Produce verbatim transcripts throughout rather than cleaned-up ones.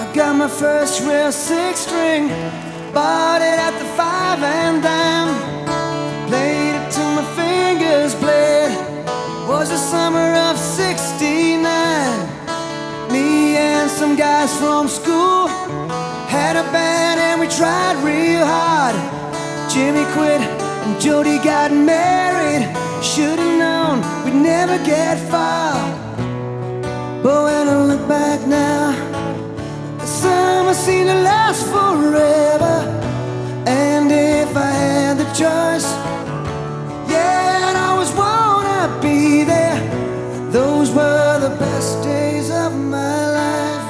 Got my first real six string, bought it at the five and dime. Played it till my fingers bled. Was the summer of sixty-nine. Me and some guys from school had a band and we tried real hard. Jimmy quit and Jody got married. Should've known we'd never get far. But when I look back now, the summer seemed to last forever. And if I had the choice, yeah, I'd always wanna be there. Those were the best days of my life.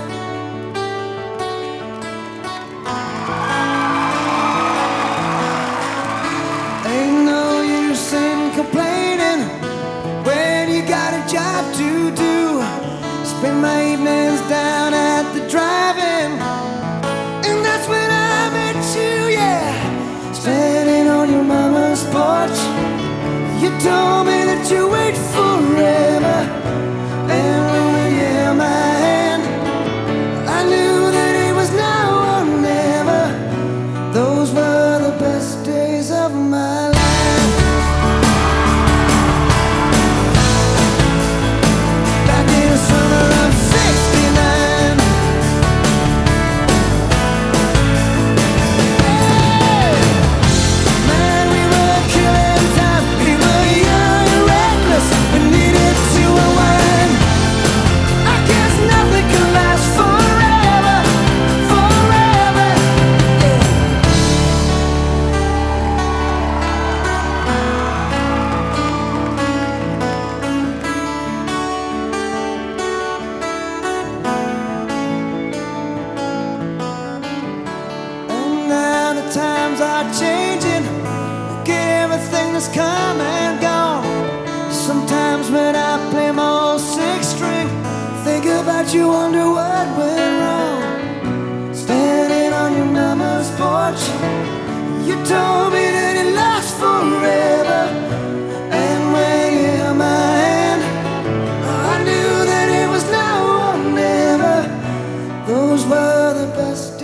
Ain't no use in complaining when you got a job to do. Spend my evenings down at the drive-in, and that's when I met you, yeah. Standing on your mama's porch, you told me that you wait forever. And when you held my hand, I knew that it was now or never. Those were the best days of my life. Back in the summer of sixty-nine. Hey! Man, we were killing time. We were young and reckless. We needed to unwind. I guess nothing can last forever, forever. And now the times are changing. Look at everything that's come and gone. Sometimes when I play my old six string, think about you, wonder what went wrong. Standing on your mama's porch, you told me that it lasts forever. And when you held my hand, I knew that it was now or never. Those were the best